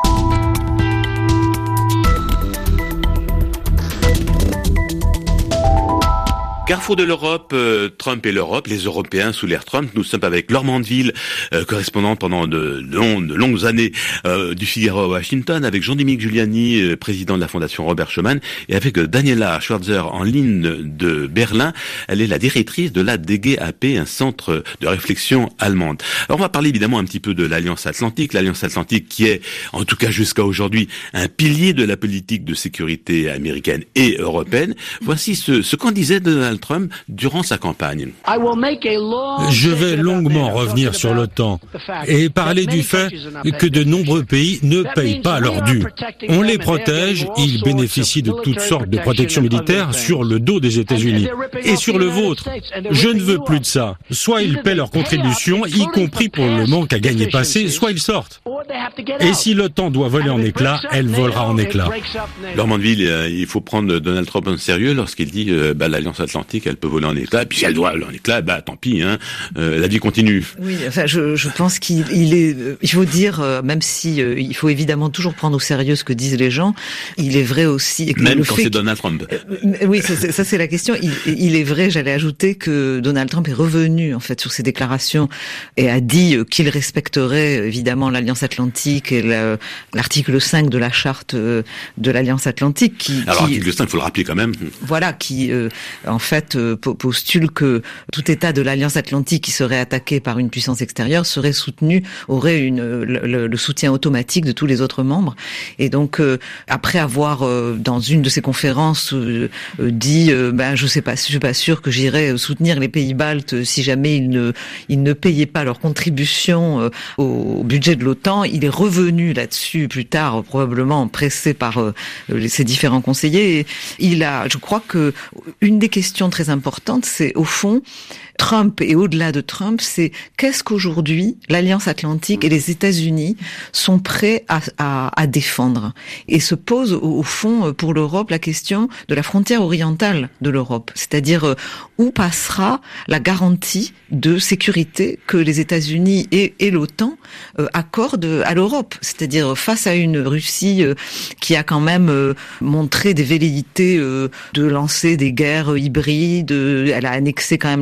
Carrefour de l'Europe, euh, Trump et l'Europe, les Européens sous l'ère Trump. Nous sommes avec Laure Mandeville, euh, correspondante pendant de, de, long, de longues années euh, du Figaro à Washington, avec Jean-Dominique Giuliani, euh, président de la Fondation Robert Schuman, et avec euh, Daniela Schwarzer en ligne de Berlin. Elle est la directrice de la D G A P, un centre de réflexion allemande. Alors on va parler évidemment un petit peu de l'Alliance Atlantique, l'Alliance Atlantique qui est, en tout cas jusqu'à aujourd'hui, un pilier de la politique de sécurité américaine et européenne. Voici ce, ce qu'en disait Donald Trump durant sa campagne. Je vais longuement revenir sur l'OTAN et parler du fait que de nombreux pays ne payent pas leur dû. On les protège, ils bénéficient de toutes sortes de protections militaires sur le dos des États-Unis et sur le vôtre. Je ne veux plus de ça. Soit ils paient leurs contributions, y compris pour le manque à gagner passé, soit ils sortent. Et si l'OTAN doit voler en éclats, elle volera en éclats. Laure Mandeville, euh, il faut prendre Donald Trump en sérieux lorsqu'il dit euh, bah, l'Alliance Atlantique, elle peut voler en éclats, et puis si elle doit voler en éclats, bah tant pis, hein, euh, la vie continue. Oui, enfin, je, je pense qu'il il est, il faut dire, euh, même si euh, il faut évidemment toujours prendre au sérieux ce que disent les gens, il est vrai aussi. Que même le quand fait c'est Donald Trump. Euh, oui, ça, ça c'est la question. Il, il est vrai, j'allais ajouter que Donald Trump est revenu en fait sur ses déclarations et a dit qu'il respecterait évidemment l'Alliance Atlantique et la, l'article cinq de la charte de l'Alliance Atlantique. Qui, Alors qui, l'article cinq, il faut le rappeler quand même. Voilà, qui euh, en fait euh, postule que tout État de l'Alliance Atlantique qui serait attaqué par une puissance extérieure serait soutenu, aurait une, le, le soutien automatique de tous les autres membres. Et donc, euh, après avoir, euh, dans une de ses conférences, euh, euh, dit euh, ben, je sais pas, je suis pas sûr que j'irai soutenir les pays baltes si jamais ils ne, ils ne payaient pas leur contribution euh, au budget de l'OTAN. Il est revenu là-dessus plus tard, probablement pressé par euh, ses différents conseillers. Et il a, je crois que une des questions très importante, c'est au fond, Trump et au-delà de Trump, c'est qu'est-ce qu'aujourd'hui l'Alliance Atlantique et les États-Unis sont prêts à, à, à défendre. Et se pose au, au fond pour l'Europe la question de la frontière orientale de l'Europe, c'est-à-dire euh, où passera la garantie de sécurité que les États-Unis et, et l'OTAN euh, accordent à l'Europe, c'est-à-dire face à une Russie euh, qui a quand même euh, montré des velléités euh, de lancer des guerres hybrides, euh, elle a annexé quand même la Crimée,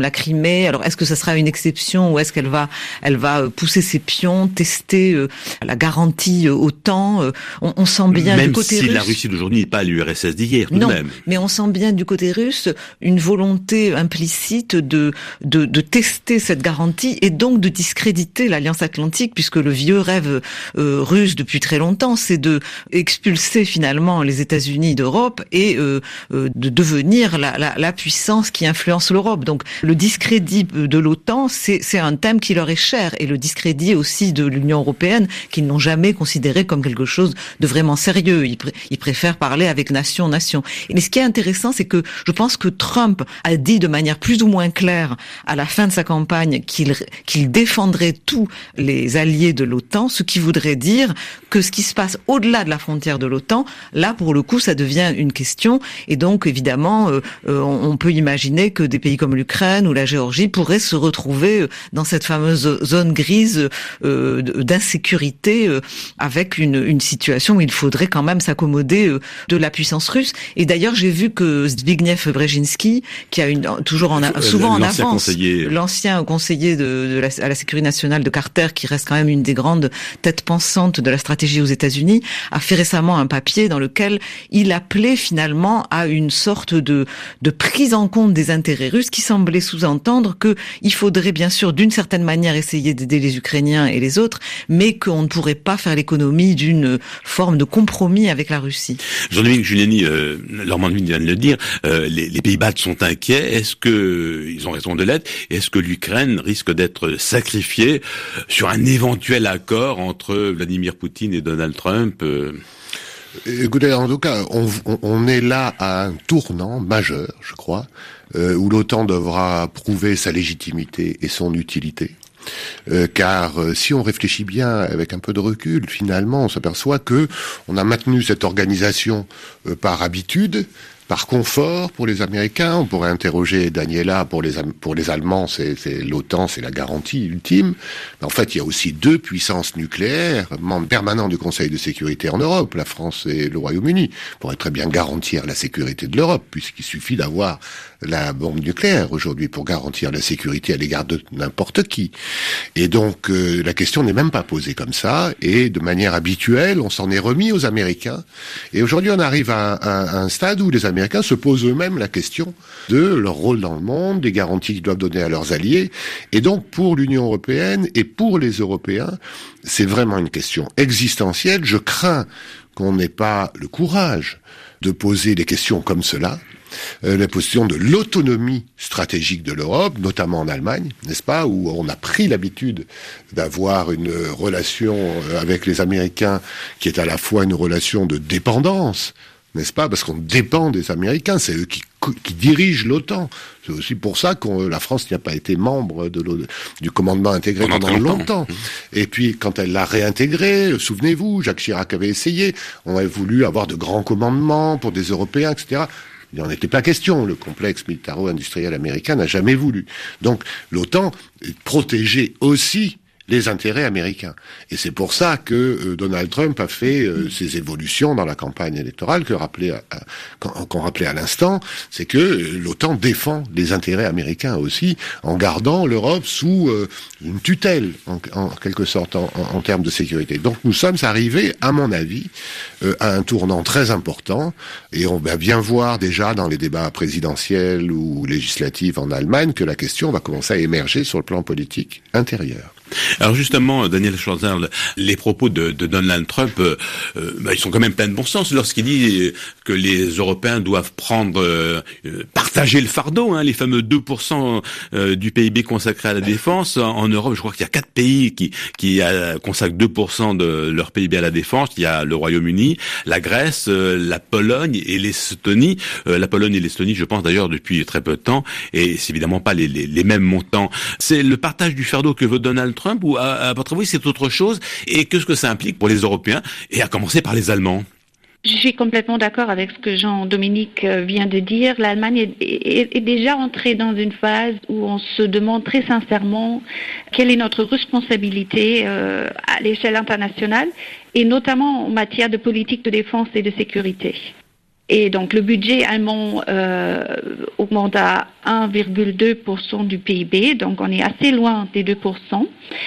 mais alors est-ce que ça sera une exception ou est-ce qu'elle va, elle va pousser ses pions, tester euh, la garantie euh, OTAN. Euh, on, on sent bien même du côté si russe. la Russie d'aujourd'hui n'est pas l'U R S S d'hier, tout non, de même. Mais on sent bien du côté russe une volonté implicite de, de de tester cette garantie et donc de discréditer l'Alliance Atlantique, puisque le vieux rêve euh, russe depuis très longtemps, c'est de expulser finalement les États-Unis d'Europe et euh, euh, de devenir la, la, la puissance qui influence l'Europe. Donc le discrédit de l'OTAN, c'est, c'est un thème qui leur est cher, et le discrédit aussi de l'Union européenne, qu'ils n'ont jamais considéré comme quelque chose de vraiment sérieux. Ils, pr- ils préfèrent parler avec nation, nation. Mais ce qui est intéressant, c'est que je pense que Trump a dit de manière plus ou moins claire à la fin de sa campagne qu'il, qu'il défendrait tous les alliés de l'OTAN, ce qui voudrait dire que ce qui se passe au-delà de la frontière de l'OTAN, là pour le coup ça devient une question, et donc évidemment euh, euh, on peut imaginer que des pays comme l'Ukraine ou la Géorgie pourraient se retrouver dans cette fameuse zone grise euh, d'insécurité euh, avec une, une situation où il faudrait quand même s'accommoder euh, de la puissance russe. Et d'ailleurs j'ai vu que Zbigniew Brzezinski, qui a une, toujours en a, souvent en avance, conseiller. l'ancien conseiller de, de la, à la sécurité nationale de Carter, qui reste quand même une des grandes têtes pensantes de la stratégie aux États-Unis, a fait récemment un papier dans lequel il appelait finalement à une sorte de, de prise en compte des intérêts russes, qui semblait sous-entendre que il faudrait bien sûr d'une certaine manière essayer d'aider les Ukrainiens et les autres, mais qu'on ne pourrait pas faire l'économie d'une forme de compromis avec la Russie. Jean-Dominique Giuliani, euh, Normand vient de le dire, euh, les, les pays baltes sont inquiets. Est-ce que ils ont raison de l'être? Est-ce que l'Ukraine risque d'être sacrifiée sur un éventuel accord entre Vladimir Poutine et Donald Trump? euh... Écoutez, en tout cas, on, on est là à un tournant majeur, je crois, euh, où l'OTAN devra prouver sa légitimité et son utilité. Euh, car euh, si on réfléchit bien avec un peu de recul, finalement, on s'aperçoit que on a maintenu cette organisation euh, par habitude, par confort pour les Américains. On pourrait interroger Daniela, pour les pour les Allemands, c'est, c'est l'OTAN, c'est la garantie ultime. Mais en fait, il y a aussi deux puissances nucléaires, membres permanents du Conseil de sécurité en Europe, la France et le Royaume-Uni, pourraient très bien garantir la sécurité de l'Europe, puisqu'il suffit d'avoir la bombe nucléaire aujourd'hui pour garantir la sécurité à l'égard de n'importe qui. Et donc euh, la question n'est même pas posée comme ça, et de manière habituelle, on s'en est remis aux Américains. Et aujourd'hui, on arrive à, à, à un stade où les Américains se posent eux-mêmes la question de leur rôle dans le monde, des garanties qu'ils doivent donner à leurs alliés. Et donc pour l'Union européenne et pour les Européens, c'est vraiment une question existentielle. Je crains qu'on n'ait pas le courage de poser des questions comme cela. Euh, la question de l'autonomie stratégique de l'Europe, notamment en Allemagne, n'est-ce pas, où on a pris l'habitude d'avoir une relation avec les Américains qui est à la fois une relation de dépendance, n'est-ce pas, parce qu'on dépend des Américains, c'est eux qui, qui dirigent l'OTAN. C'est aussi pour ça que la France n'a pas été membre de du commandement intégré pendant, pendant longtemps. Et puis, quand elle l'a réintégré, souvenez-vous, Jacques Chirac avait essayé, on avait voulu avoir de grands commandements pour des Européens, et cetera. Il n'en était pas question. Le complexe militaro-industriel américain n'a jamais voulu. Donc, l'OTAN protégeait aussi les intérêts américains. Et c'est pour ça que euh, Donald Trump a fait euh, ses évolutions dans la campagne électorale que rappelait à, à, qu'on rappelait à l'instant, c'est que euh, l'OTAN défend les intérêts américains aussi, en gardant l'Europe sous euh, une tutelle, en, en quelque sorte, en, en, en termes de sécurité. Donc nous sommes arrivés, à mon avis, euh, à un tournant très important, et on va bien voir déjà dans les débats présidentiels ou législatifs en Allemagne que la question va commencer à émerger sur le plan politique intérieur. Alors justement, Daniel Schwarzer, les propos de, de Donald Trump, euh, bah, ils sont quand même pleins de bon sens lorsqu'il dit que les Européens doivent prendre, euh, partager le fardeau, hein, les fameux deux pour cent du P I B consacré à la défense. En Europe, je crois qu'il y a quatre pays qui, qui consacrent deux pour cent de leur P I B à la défense. Il y a le Royaume-Uni, la Grèce, la Pologne et l'Estonie. Euh, la Pologne et l'Estonie, je pense d'ailleurs depuis très peu de temps, et c'est évidemment pas les, les, les mêmes montants. C'est le partage du fardeau que veut Donald Trump, ou à, à votre avis c'est autre chose, et qu'est-ce que ça implique pour les Européens, et à commencer par les Allemands? Je suis complètement d'accord avec ce que Jean-Dominique vient de dire. L'Allemagne est, est, est déjà entrée dans une phase où on se demande très sincèrement quelle est notre responsabilité euh, à l'échelle internationale, et notamment en matière de politique de défense et de sécurité. Et donc le budget allemand euh, augmente à un virgule deux pour cent du P I B, donc on est assez loin des deux pour cent.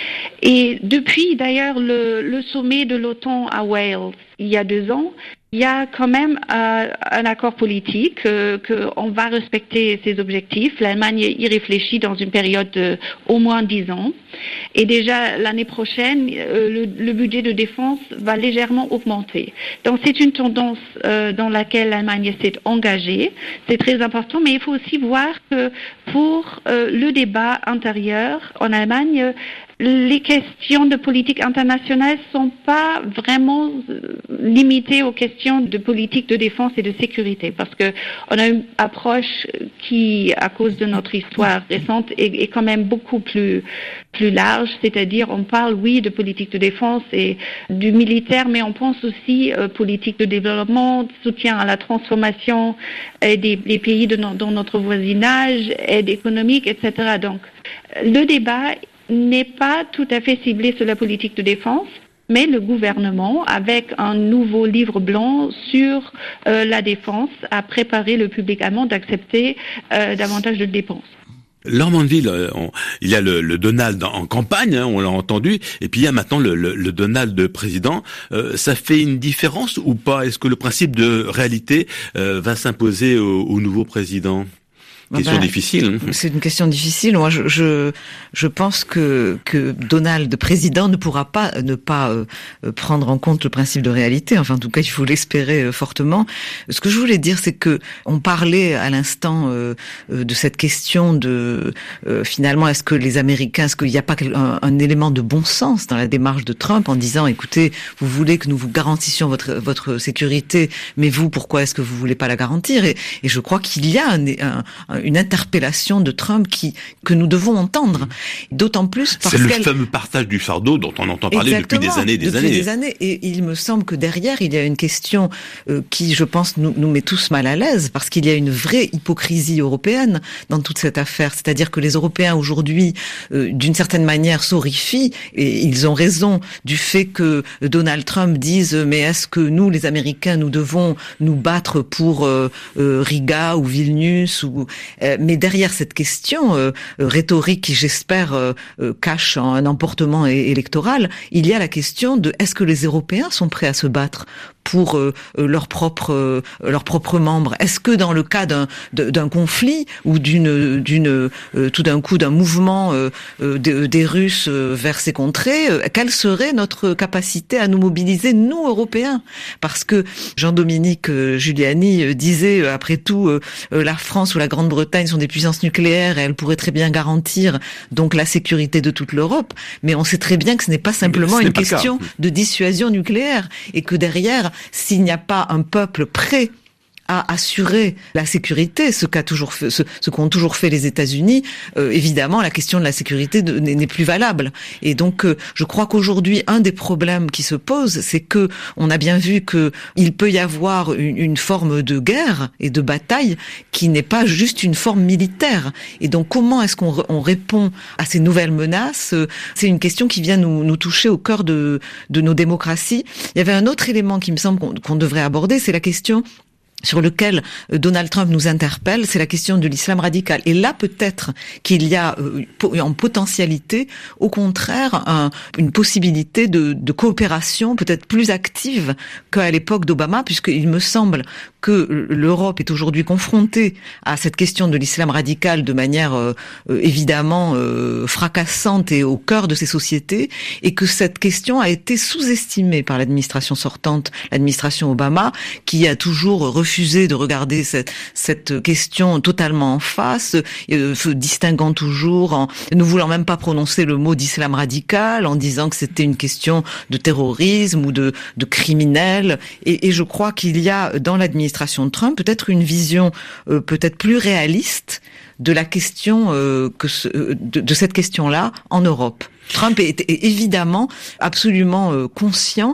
Et depuis d'ailleurs le, le sommet de l'OTAN à Wales, il y a deux ans, il y a quand même euh, un accord politique euh, qu'on va respecter ces objectifs. L'Allemagne y réfléchit dans une période de au moins dix ans. Et déjà l'année prochaine, euh, le, le budget de défense va légèrement augmenter. Donc c'est une tendance euh, dans laquelle l'Allemagne s'est engagée. C'est très important, mais il faut aussi voir que pour euh, le débat intérieur en Allemagne, les questions de politique internationale sont pas vraiment limitées aux questions de politique de défense et de sécurité, parce que on a une approche qui, à cause de notre histoire récente, est, est quand même beaucoup plus plus large. C'est-à-dire, on parle oui de politique de défense et du militaire, mais on pense aussi euh, politique de développement, soutien à la transformation euh, des, des pays de no, dans notre voisinage, aide économique, et cetera. Donc, le débat n'est pas tout à fait ciblé sur la politique de défense, mais le gouvernement, avec un nouveau livre blanc sur euh, la défense, a préparé le public allemand d'accepter euh, davantage de dépenses. Laure Mandeville, on, il y a le, le Donald en campagne, hein, on l'a entendu, et puis il y a maintenant le, le, le Donald président. Euh, ça fait une différence ou pas? Est-ce que le principe de réalité euh, va s'imposer au, au nouveau président? Question ben, difficile. C'est une question difficile. Moi, je je, je pense que que Donald président ne pourra pas ne pas euh, prendre en compte le principe de réalité. Enfin, en tout cas, il faut l'espérer euh, fortement. Ce que je voulais dire, c'est que on parlait à l'instant euh, de cette question de euh, finalement, est-ce que les Américains, est-ce qu'il n'y a pas un, un élément de bon sens dans la démarche de Trump en disant, écoutez, vous voulez que nous vous garantissions votre votre sécurité, mais vous, pourquoi est-ce que vous voulez pas la garantir? Et, et je crois qu'il y a un, un, un une interpellation de Trump qui que nous devons entendre, d'autant plus parce c'est le qu'elle... fameux partage du fardeau dont on entend parler Exactement, depuis des années, des depuis années. des années. Et il me semble que derrière, il y a une question euh, qui, je pense, nous, nous met tous mal à l'aise, parce qu'il y a une vraie hypocrisie européenne dans toute cette affaire. C'est-à-dire que les Européens aujourd'hui, euh, d'une certaine manière, s'horrifient, et ils ont raison du fait que Donald Trump dise mais est-ce que nous, les Américains, nous devons nous battre pour euh, euh, Riga ou Vilnius ou euh, mais derrière cette question euh, rhétorique qui, j'espère, euh, euh, cache un emportement é- électoral, il y a la question de est-ce que les Européens sont prêts à se battre pour euh, leurs propres euh, leurs propres membres? Est-ce que dans le cas d'un d'un conflit ou d'une d'une euh, tout d'un coup d'un mouvement euh, des, des Russes vers ces contrées, euh, quelle serait notre capacité à nous mobiliser, nous Européens? Parce que Jean-Dominique euh, Giuliani euh, disait euh, après tout euh, euh, la France ou la Grande-Bretagne sont des puissances nucléaires et elles pourraient très bien garantir donc la sécurité de toute l'Europe, mais on sait très bien que ce n'est pas simplement une question de dissuasion nucléaire et que derrière, s'il n'y a pas un peuple prêt à assurer la sécurité, ce qu'a toujours fait, ce, ce qu'ont toujours fait les États-Unis, euh, évidemment, la question de la sécurité de, n'est, n'est plus valable. Et donc, euh, je crois qu'aujourd'hui, un des problèmes qui se pose, c'est que on a bien vu que il peut y avoir une, une forme de guerre et de bataille qui n'est pas juste une forme militaire. Et donc, comment est-ce qu'on on répond à ces nouvelles menaces? C'est une question qui vient nous, nous toucher au cœur de, de nos démocraties. Il y avait un autre élément qui me semble qu'on, qu'on devrait aborder, c'est la question sur lequel Donald Trump nous interpelle, c'est la question de l'islam radical. Et là, peut-être qu'il y a en potentialité, au contraire, un, une possibilité de, de coopération peut-être plus active qu'à l'époque d'Obama, puisqu'il me semble que l'Europe est aujourd'hui confrontée à cette question de l'islam radical de manière euh, évidemment euh, fracassante et au cœur de ces sociétés, et que cette question a été sous-estimée par l'administration sortante, l'administration Obama, qui a toujours refusé de regarder cette, cette question totalement en face, euh, distinguant toujours, en ne voulant même pas prononcer le mot d'islam radical, en disant que c'était une question de terrorisme ou de, de criminels. Et, et je crois qu'il y a dans l'administration de Trump peut-être une vision euh, peut-être plus réaliste de la question euh, que ce, de, de cette question-là en Europe. Trump est, est évidemment absolument euh, conscient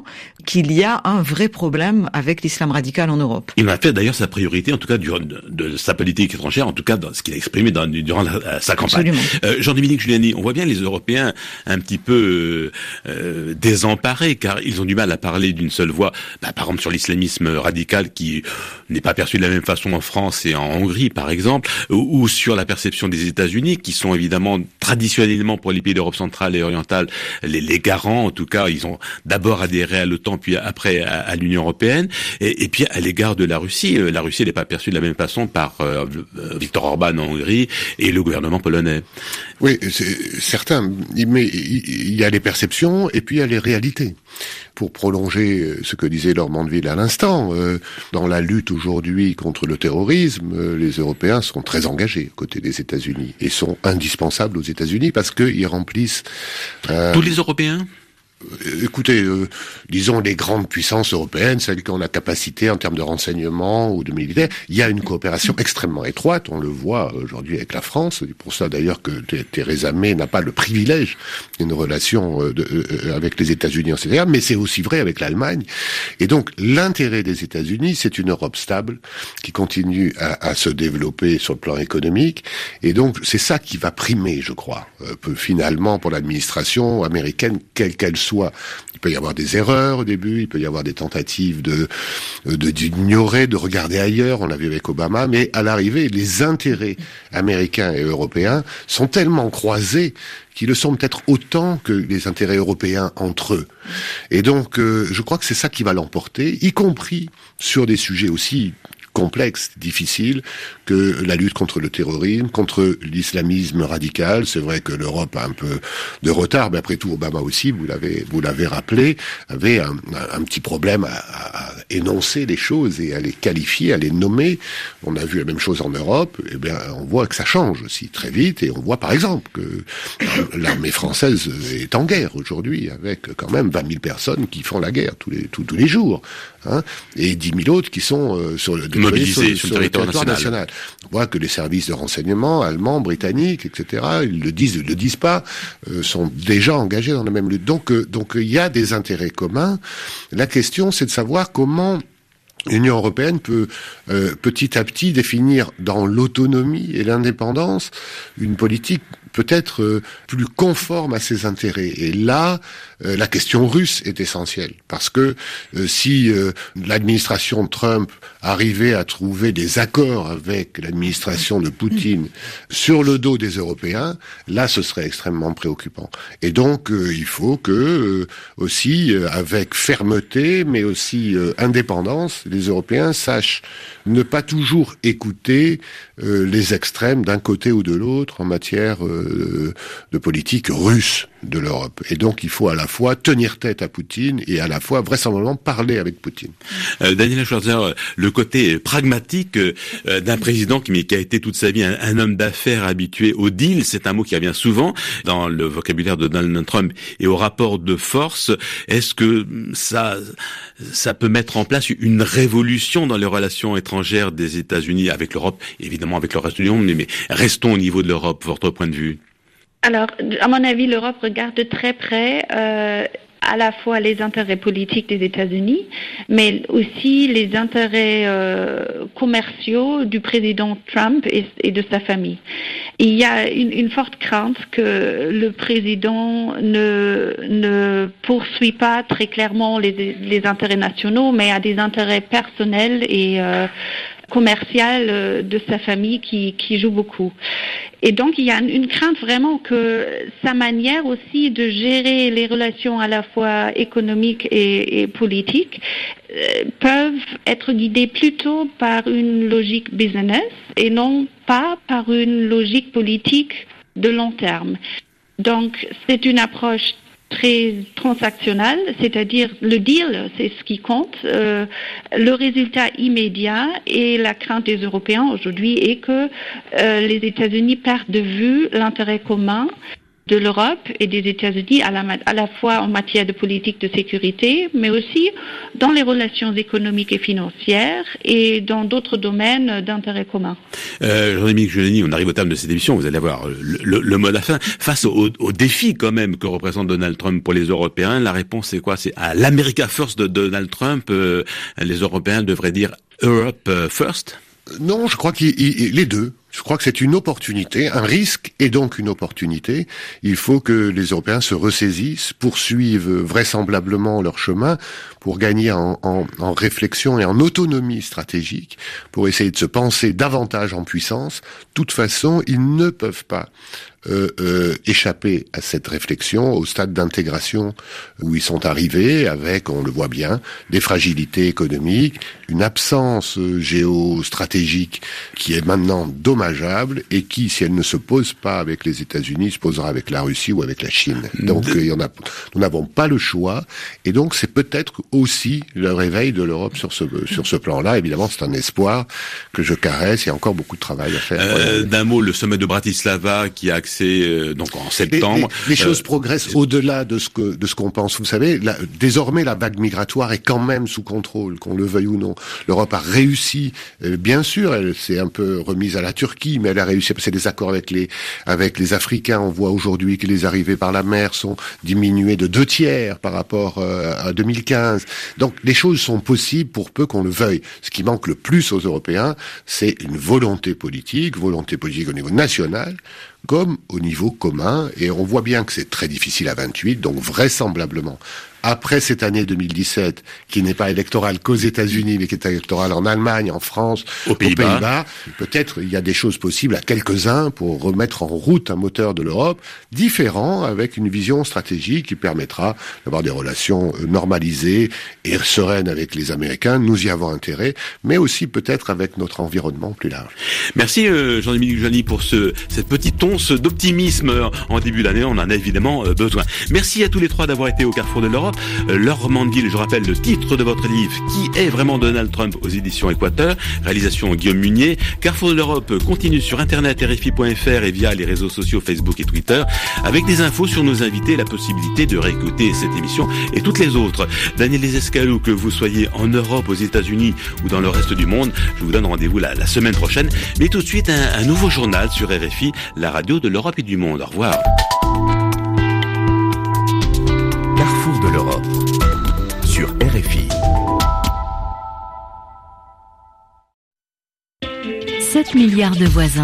qu'il y a un vrai problème avec l'islam radical en Europe. Il en a fait d'ailleurs sa priorité, en tout cas durant de, de sa politique étrangère, en tout cas dans ce qu'il a exprimé dans, durant la, sa campagne. Euh, Jean-Dominique Giuliani, on voit bien les Européens un petit peu euh, désemparés, car ils ont du mal à parler d'une seule voix. Bah, par exemple sur l'islamisme radical qui n'est pas perçu de la même façon en France et en Hongrie, par exemple, ou, ou sur la perception des États-Unis, qui sont évidemment traditionnellement pour les pays d'Europe centrale et orientale les, les garants. En tout cas, ils ont d'abord adhéré à l'OTAN, puis après à, à l'Union européenne, et, et puis à l'égard de la Russie. La Russie n'est pas perçue de la même façon par euh, Viktor Orban en Hongrie et le gouvernement polonais. Oui, c'est certain. Mais il y a les perceptions et puis il y a les réalités. Pour prolonger ce que disait Laure Mandeville à l'instant, euh, dans la lutte aujourd'hui contre le terrorisme, euh, les Européens sont très engagés aux côtés des États-Unis et sont indispensables aux États-Unis parce qu'ils remplissent... Euh, Tous les Européens ? Écoutez, euh, disons les grandes puissances européennes, celles qui ont la capacité en termes de renseignement ou de militaire, il y a une coopération extrêmement étroite, on le voit aujourd'hui avec la France, c'est pour ça d'ailleurs que Theresa May n'a pas le privilège d'une relation de, euh, avec les États-Unis en ces termes, mais c'est aussi vrai avec l'Allemagne. Et donc l'intérêt des États-Unis, c'est une Europe stable qui continue à, à se développer sur le plan économique, et donc c'est ça qui va primer, je crois, euh, finalement pour l'administration américaine, quelle qu'elle soit. Il peut y avoir des erreurs au début, il peut y avoir des tentatives de, de d'ignorer, de regarder ailleurs, on l'a vu avec Obama, mais à l'arrivée, les intérêts américains et européens sont tellement croisés qu'ils le sont peut-être autant que les intérêts européens entre eux. Et donc, euh, je crois que c'est ça qui va l'emporter, y compris sur des sujets aussi complexe, difficile, que la lutte contre le terrorisme, contre l'islamisme radical. C'est vrai que l'Europe a un peu de retard, mais après tout, Obama aussi, vous l'avez, vous l'avez rappelé, avait un, un, un petit problème à, à énoncer les choses et à les qualifier, à les nommer. On a vu la même chose en Europe. Eh bien, on voit que ça change aussi très vite, et on voit par exemple que l'armée française est en guerre aujourd'hui, avec quand même vingt mille personnes qui font la guerre tous les, tous, tous les jours, hein, et dix mille autres qui sont euh, sur le mobilisés sur, sur, sur le territoire, territoire national. national. On voit que les services de renseignement allemands, britanniques, et cetera, ils le disent, ils le disent pas, euh, sont déjà engagés dans la même lutte. Donc, euh, donc il y a des intérêts communs. La question, c'est de savoir comment l'Union européenne peut euh, petit à petit définir dans l'autonomie et l'indépendance une politique peut-être euh, plus conforme à ses intérêts. Et là, euh, la question russe est essentielle, parce que euh, si euh, l'administration Trump arrivait à trouver des accords avec l'administration de Poutine sur le dos des Européens, là, ce serait extrêmement préoccupant. Et donc, euh, il faut que, euh, aussi, euh, avec fermeté, mais aussi euh, indépendance, les Européens sachent ne pas toujours écouter euh, les extrêmes d'un côté ou de l'autre en matière euh, de politique russe de l'Europe. Et donc, il faut à la fois tenir tête à Poutine et à la fois vraisemblablement parler avec Poutine. Euh, Daniela Schwarzer, le côté pragmatique euh, d'un président qui, qui a été toute sa vie un, un homme d'affaires habitué au deal, c'est un mot qui revient souvent dans le vocabulaire de Donald Trump, et au rapport de force. Est-ce que ça, ça peut mettre en place une révolution dans les relations étrangères des États-Unis avec l'Europe, évidemment avec le reste de l'Union, mais, mais restons au niveau de l'Europe, votre point de vue? Alors, à mon avis, l'Europe regarde de très près euh, à la fois les intérêts politiques des États-Unis, mais aussi les intérêts euh, commerciaux du président Trump et, et de sa famille. Il y a une, une forte crainte que le président ne, ne poursuit pas très clairement les, les intérêts nationaux, mais a des intérêts personnels et euh, commercial de sa famille qui, qui joue beaucoup. Et donc, il y a une crainte vraiment que sa manière aussi de gérer les relations à la fois économiques et, et politiques euh, peuvent être guidées plutôt par une logique business et non pas par une logique politique de long terme. Donc, c'est une approche très transactionnel, c'est-à-dire le deal, c'est ce qui compte. Euh, le résultat immédiat et la crainte des Européens aujourd'hui est que euh, les États-Unis perdent de vue l'intérêt commun de l'Europe et des États-Unis à la, à la fois en matière de politique de sécurité, mais aussi dans les relations économiques et financières et dans d'autres domaines d'intérêt commun. Euh, Jean-Dominique Giuliani, on arrive au terme de cette émission, vous allez avoir le, le, le mot de la fin. Face au, au défi quand même que représente Donald Trump pour les Européens, la réponse c'est quoi? C'est à l'America First de Donald Trump, euh, les Européens devraient dire Europe First? Non, je crois qu'il les deux. Je crois que c'est une opportunité, un risque et donc une opportunité. Il faut que les Européens se ressaisissent, poursuivent vraisemblablement leur chemin pour gagner en, en, en réflexion et en autonomie stratégique, pour essayer de se penser davantage en puissance. De toute façon, ils ne peuvent pas Euh, euh, échapper à cette réflexion au stade d'intégration où ils sont arrivés avec, on le voit bien, des fragilités économiques, une absence euh, géostratégique qui est maintenant dommageable et qui, si elle ne se pose pas avec les États-Unis, se posera avec la Russie ou avec la Chine. Donc euh, il y en a, nous n'avons pas le choix et donc c'est peut-être aussi le réveil de l'Europe sur ce sur ce plan-là. Évidemment, c'est un espoir que je caresse. Il y a encore beaucoup de travail à faire. Euh, voilà. D'un mot, le sommet de Bratislava qui a accès euh, donc en septembre. Les, les, les choses euh, progressent au-delà de ce que de ce qu'on pense. Vous savez, la, désormais la vague migratoire est quand même sous contrôle, qu'on le veuille ou non. L'Europe a réussi, euh, bien sûr, elle s'est un peu remise à la Turquie, mais elle a réussi à passer des accords avec les avec les Africains. On voit aujourd'hui que les arrivées par la mer sont diminuées de deux tiers par rapport euh, à deux mille quinze. Donc les choses sont possibles pour peu qu'on le veuille. Ce qui manque le plus aux Européens, c'est une volonté politique, volonté politique au niveau national, comme au niveau commun, et on voit bien que c'est très difficile à vingt-huit, donc vraisemblablement, après cette année deux mille dix-sept, qui n'est pas électorale qu'aux États-Unis, mais qui est électorale en Allemagne, en France, aux Pays-Bas, aux Pays-Bas, peut-être il y a des choses possibles à quelques-uns pour remettre en route un moteur de l'Europe différent, avec une vision stratégique qui permettra d'avoir des relations normalisées et sereines avec les Américains. Nous y avons intérêt, mais aussi peut-être avec notre environnement plus large. Merci euh, Jean-Dominique Giuliani pour ce, cette petite once d'optimisme en début d'année. On en a évidemment euh, besoin. Merci à tous les trois d'avoir été au carrefour de l'Europe. Laure Mandil, je rappelle le titre de votre livre, Qui est vraiment Donald Trump, aux éditions Équateur, réalisation Guillaume Munier. Carrefour de l'Europe continue sur internet R F I point F R et via les réseaux sociaux Facebook et Twitter, avec des infos sur nos invités, la possibilité de réécouter cette émission et toutes les autres. Daniel Lesescalou, que vous soyez en Europe, aux États-Unis ou dans le reste du monde, je vous donne rendez-vous la, la semaine prochaine. Mais tout de suite, un, un nouveau journal sur R F I, la radio de l'Europe et du monde. Au revoir. Carrefour de l'Europe sur R F I. sept milliards de voisins.